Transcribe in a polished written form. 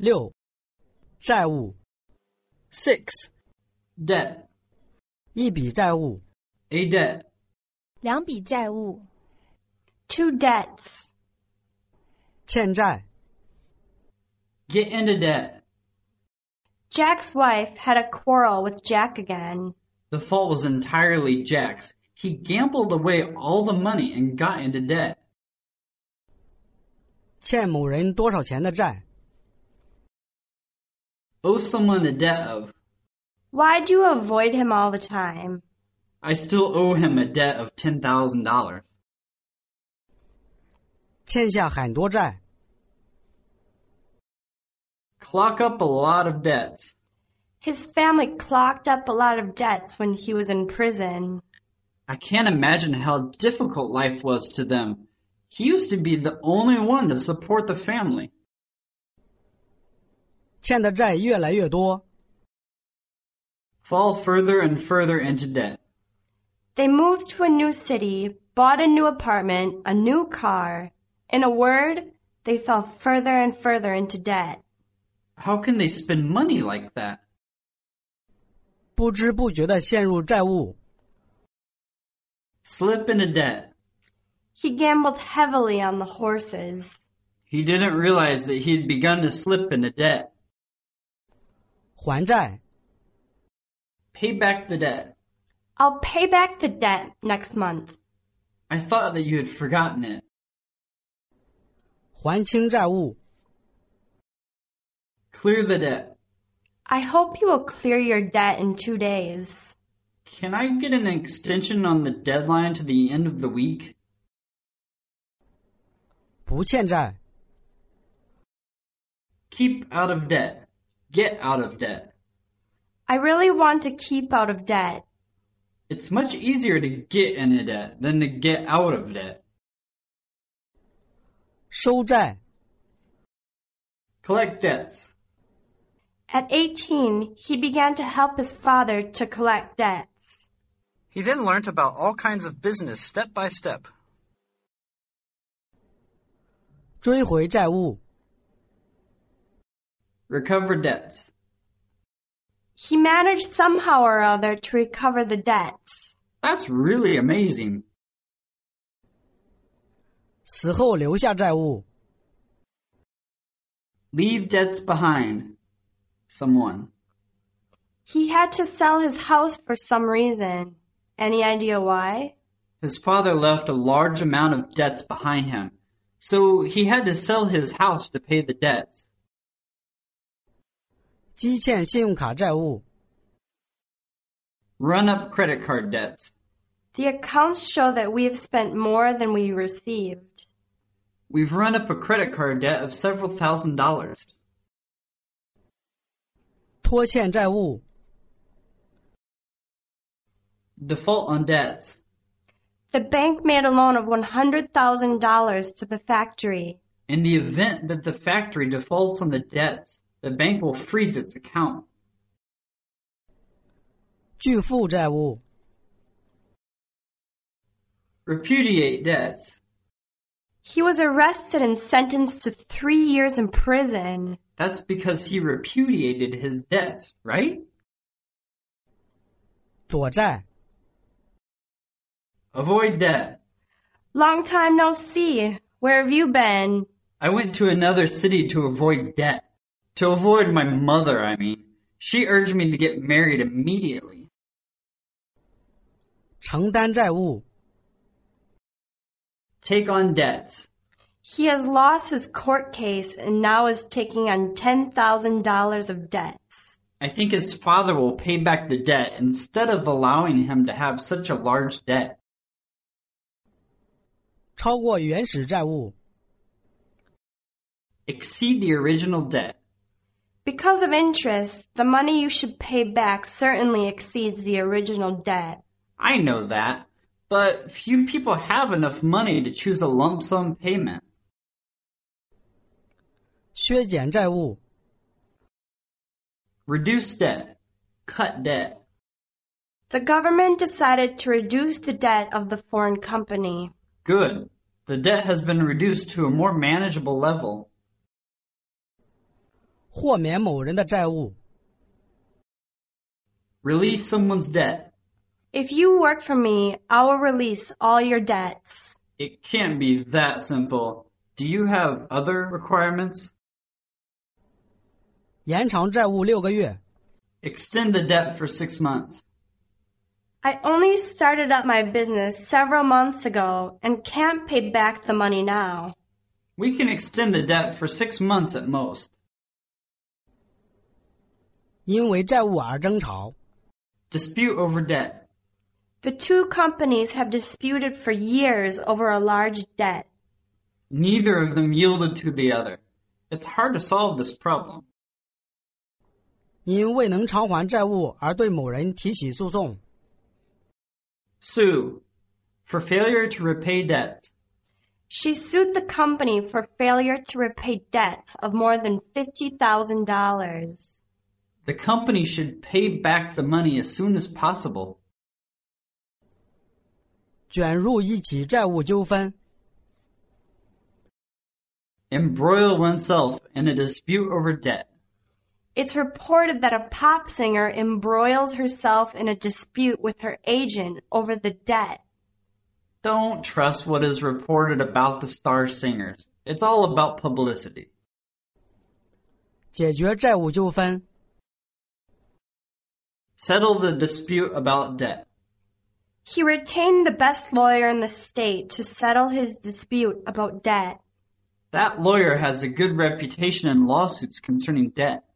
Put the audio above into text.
6. 债务 6. Debt. 一笔债务 A debt. 两笔债务 Two debts. 欠债 Get into debt. Jack's wife had a quarrel with Jack again. The fault was entirely Jack's. He gambled away all the money and got into debt. 欠某人多少钱的债 Owe someone a debt of. Why'd you avoid him all the time? I still owe him a debt of $10,000. 欠下很多债 Clock up a lot of debts. His family clocked up a lot of debts when he was in prison. I can't imagine how difficult life was to them. He used to be the only one to support the family. 欠的债越来越多 Fall further and further into debt. They moved to a new city, bought a new apartment, a new car. In a word, they fell further and further into debt. How can they spend money like that? 不知不觉地陷入债务 Slip into debt. He gambled heavily on the horses. He didn't realize that he had begun to slip into debt. 还债 Pay back the debt. I'll pay back the debt next month. I thought that you had forgotten it. 还清债务 Clear the debt. I hope you will clear your debt in 2 days. Can I get an extension on the deadline to the end of the week? 不欠债 Keep out of debt. Get out of debt. I really want to keep out of debt. It's much easier to get into debt than to get out of debt. 收债 Collect debts. At 18, he began to help his father to collect debts. He then learnt about all kinds of business step by step. 追回债务 Recover debts. He managed somehow or other to recover the debts. That's really amazing. 死后留下债务 Leave debts behind. Someone. He had to sell his house for some reason. Any idea why? His father left a large amount of debts behind him, so he had to sell his house to pay the debts. 积欠信用卡债务 Run up credit card debts. The accounts show that we have spent more than we received. We've run up a credit card debt of several $1,000s. 拖欠债务 Default on debts. The bank made a loan of $100,000 to the factory. In the event that the factory defaults on the debts, the bank will freeze its account. 拒付债务 Repudiate debts. He was arrested and sentenced to 3 years in prison. That's because he repudiated his debts, right? 躲债 Avoid debt. Long time no see. Where have you been? I went to another city to avoid debt. To avoid my mother, I mean. She urged me to get married immediately. 承担债务 Take on debts. He has lost his court case and now is taking on $10,000 of debts. I think his father will pay back the debt instead of allowing him to have such a large debt. 超过原始债务 Exceed the original debt. Because of interest, the money you should pay back certainly exceeds the original debt. I know that, but few people have enough money to choose a lump sum payment. 削减债务 Reduce debt. Cut debt. The government decided to reduce the debt of the foreign company. Good. The debt has been reduced to a more manageable level. 豁免某人的债务。 Release someone's debt. If you work for me, I will release all your debts. It can't be that simple. Do you have other requirements? 延长债务6个月。 Extend the debt for 6 months. I only started up my business several months ago and can't pay back the money now. We can extend the debt for 6 months at most. 因为债务而争吵。 Dispute over debt. The two companies have disputed for years over a large debt. Neither of them yielded to the other. It's hard to solve this problem. 因未能偿还债务而对某人提起诉讼。 Sue. For failure to repay debts. She sued the company for failure to repay debts of more than $50,000. The company should pay back the money as soon as possible. 卷入一起债务纠纷。 Embroil oneself in a dispute over debt. It's reported that a pop singer embroiled herself in a dispute with her agent over the debt. Don't trust what is reported about the star singers. It's all about publicity. 解决债务纠纷。 Settle the dispute about debt. He retained the best lawyer in the state to settle his dispute about debt. That lawyer has a good reputation in lawsuits concerning debt.